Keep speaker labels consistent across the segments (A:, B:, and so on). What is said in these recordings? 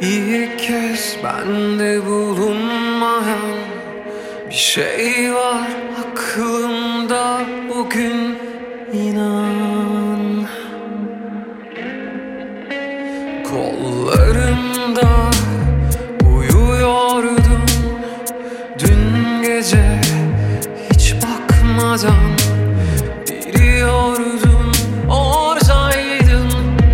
A: İlk kez bende bulunmayan bir şey var aklımda bugün, inan. Kollarımda uyuyordum dün gece, hiç bakmadan biliyordum oradaydın.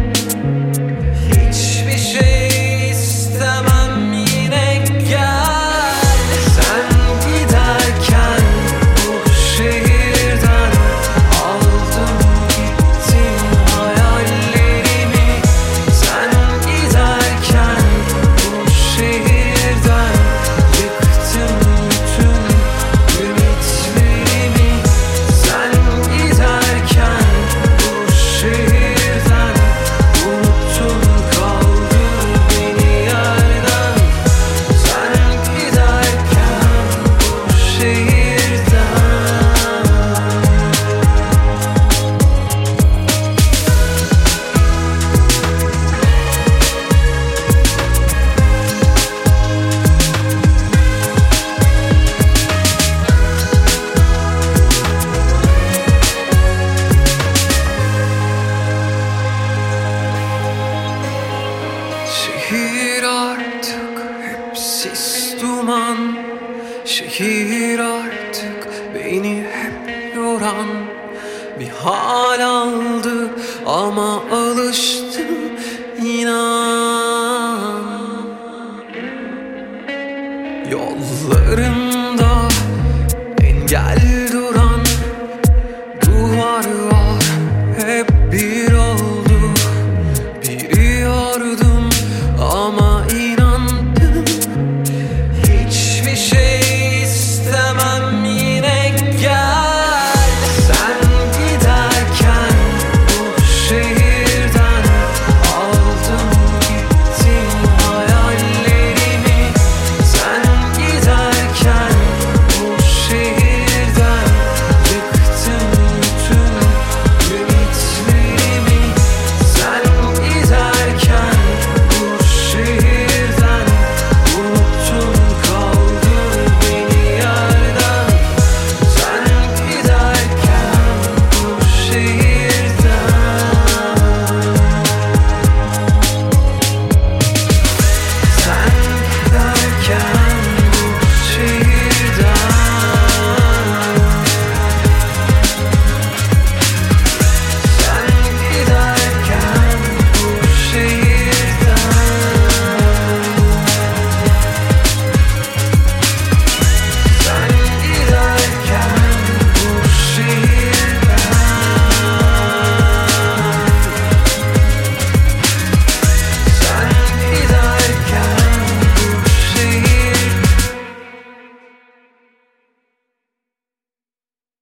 A: Hiçbir şey istemem, yine gel. Sen giderken bu şehirden aldım gittim hayallerimi. Sen giderken bu şehirden yıktım bütün ümitlerimi. Sen giderken bu şehirden unuttun kaldır beni yerden. Sen giderken bu şehirden. Şehir artık hep sis duman, şehir artık beni hep yoran bir hal aldı, ama alıştım inan.